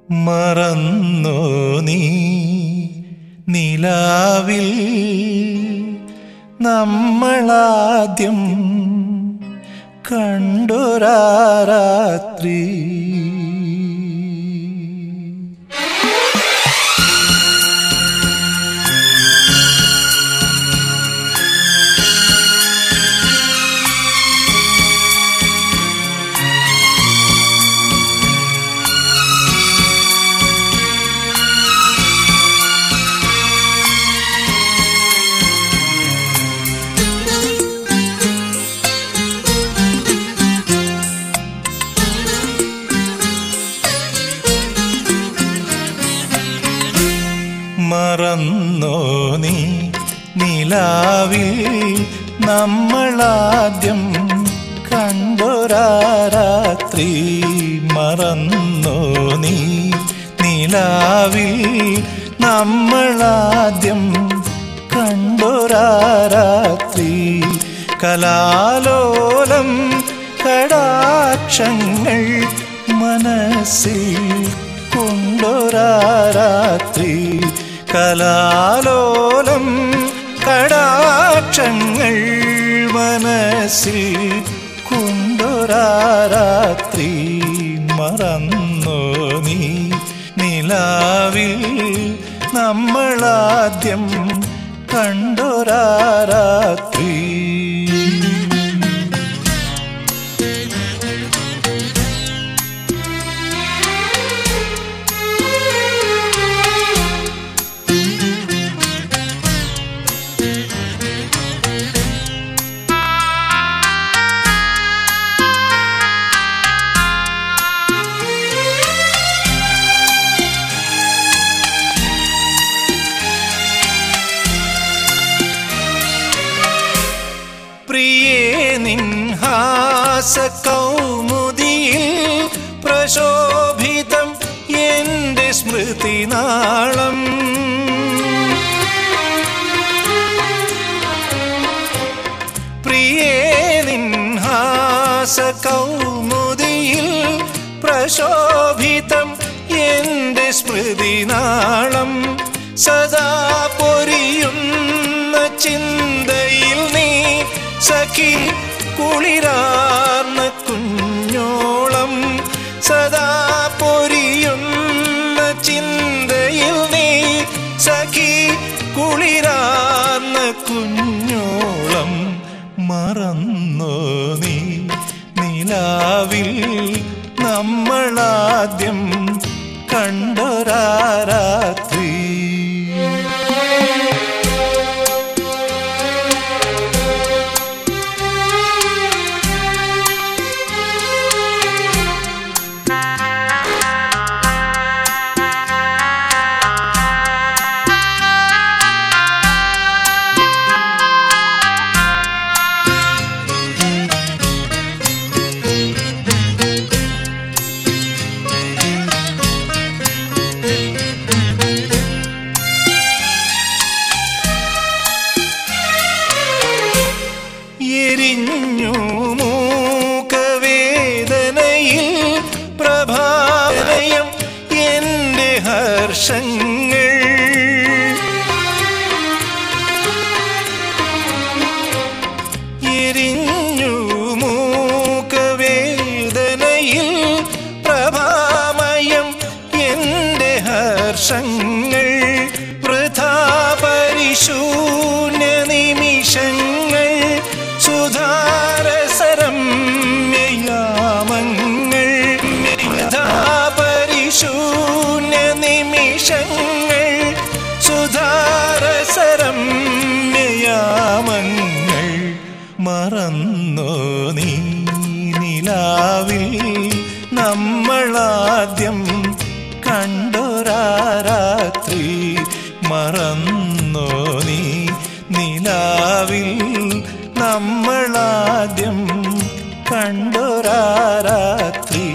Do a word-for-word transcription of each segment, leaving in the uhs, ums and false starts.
മറന്നോ നീ നിലാവിൽ നമ്മളാദ്യം കണ്ടൊരാ രാത്രി? മറന്നോ നീ നിലാവിൽ നമ്മളാദ്യം കണ്ടൊരാ രാത്രി? മറന്നോ നീ നിലാവിൽ നമ്മളാദ്യം കണ്ടൊരാ രാത്രി? കലാലോലം കടാക്ഷങ്ങൾ മനസ്സിൽ കൊണ്ടൊരാ രാത്രി. കലാലോലം കടാക്ഷങ്ങൾ മനസ്സിൽ കൊണ്ടൊരാ രാത്രി. മറന്നോ നീ നിലാവിൽ നമ്മളാദ്യം കണ്ടൊരാ രാത്രി? പ്രിയേ നിൻഹാസ കൗമുദിയിൽ പ്രശോഭിതം എൻ്റെ സ്മൃതിനാളം. പ്രിയേ നിൻഹാസ കൗമുദിയിൽ പ്രശോഭിതം എൻ്റെ സ്മൃതിനാളം. സദാ പൊരിയുന്ന ചിന്തയിൽ നീ സഖി കുളിരാർന്ന കുഞ്ഞോളം. സദാ പൊരിയുന്ന ചിന്തയിൽ നീ സഖി കുളിരാർന്ന കുഞ്ഞോളം. മറന്നോ നീ നിലാവിൽ നമ്മളാദ്യം കണ്ടൊരാ രാത്രി? എരിഞ്ഞു മൂകവേദനയിൽ പ്രഭാതയം എൻ്റെ ഹർഷങ്ങൾ. എരിഞ്ഞു മൂകവേദനയിൽ പ്രഭാമയം എൻ്റെ ഹർഷങ്ങൾ. വൃഥാ പരിശൂന്യ നിമിഷങ്ങൾ സുധാരസരമ്യയാമങ്ങൾ. വൃഥാ പരിശൂന്യ നിമിഷങ്ങൾ സുധാരസരമ്യയാമങ്ങൾ. മറന്നോ നീ നിലാവിൽ നമ്മളാദ്യം കണ്ടൊരാ രാത്രി? മറന്നോ നീ നിലാവിൽ നമ്മളാദ്യം കണ്ടൊരാ രാത്രി?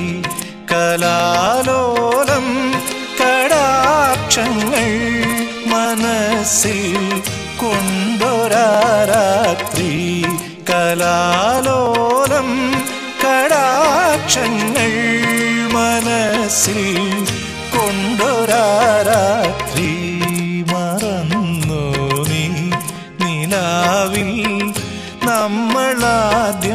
കലാലോലം കടാക്ഷങ്ങൾ മനസ്സിൽ കൊണ്ടൊരാ രാത്രി. കലാലോലം കടാക്ഷങ്ങൾ മനസ്സിൽ കൊണ്ടൊരാരാത്രി മറന്നു നീ നിലാവിൽ നമ്മളാദ്യം